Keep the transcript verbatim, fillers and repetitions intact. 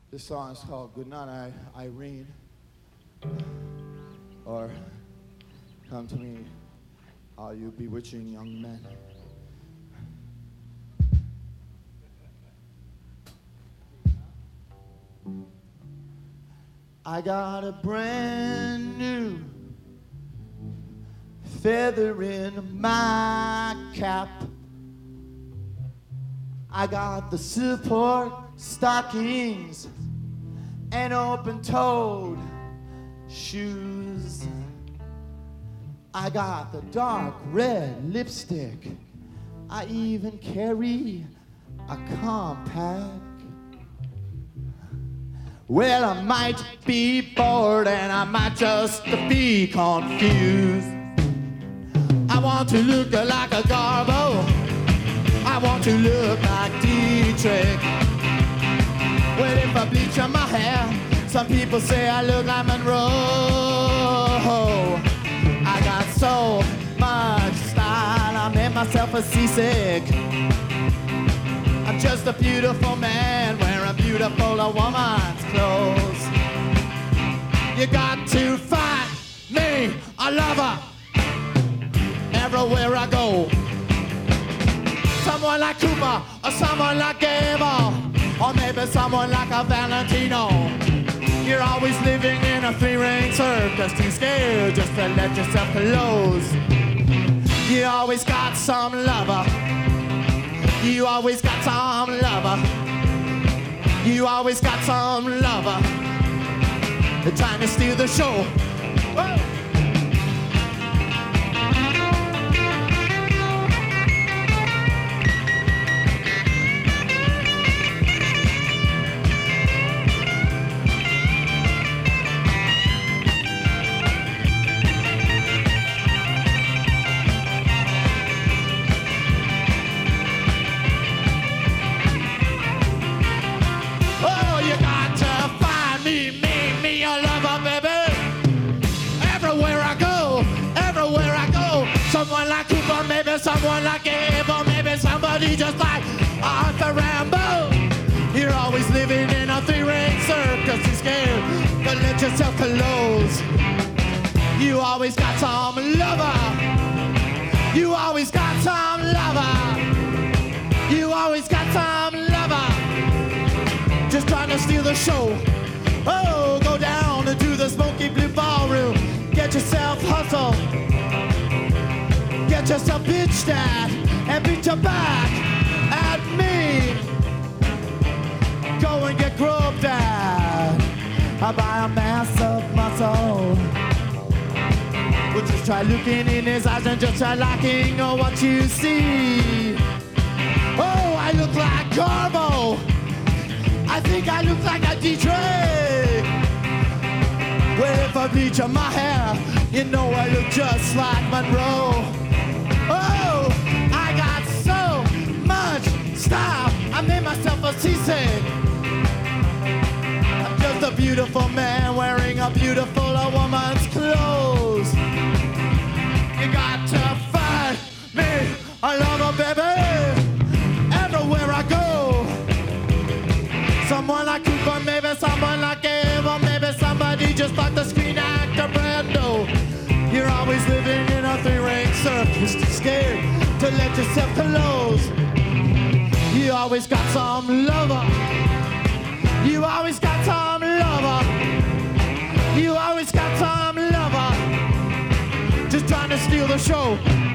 This song is called Good Night, I- Irene, or Come to Me, All You Bewitching Young Men. I got a brand new feather in my cap. I got the support stockings and open-toed shoes. I got the dark red lipstick. I even carry a compact. Well, I might be bored and I might just be confused. I want to look like a Garbo. I want to look like Dietrich. Well, if I bleach on my hair, some people say I look like Monroe. I got so much style, I made myself a seasick. I'm just a beautiful man wearing beautiful woman's clothes. You got to find me a lover everywhere I go. Someone like Cooper, or someone like Gable, or maybe someone like a Valentino. You're always living in a three-ring circus, too scared just to let yourself close. You always got some lover. You always got some lover. You always got some lover. They're trying to steal the show. Whoa. Someone like Cooper, maybe someone like Abel, maybe somebody just like Arthur Rambo. You're always living in a three-ring circus, you're scared to let yourself close. You always got some lover. You always got some lover. You always got some lover. Just trying to steal the show. Oh, go down to the smoky blue ballroom. Get yourself hustle. Get yourself bitched at and beat your back at me. Go and get groped at by a mass of muscle. Well, just try looking in his eyes and just try liking what you see. Oh, I look like Garbo. I think I look like a Dietrich. Well, if I bleach on my hair, you know I look just like Monroe. Oh, I got so much style, I made myself a seasick. I'm just a beautiful man wearing a beautiful woman's clothes. You got to find me a lover, baby, everywhere I go. Someone like Cooper, maybe someone like Abel, maybe somebody just like the screen actor Brando. You're always living in a three-ring circus, too scared to let yourself close. You always got some lover. You always got some lover. You always got some lover. Just trying to steal the show.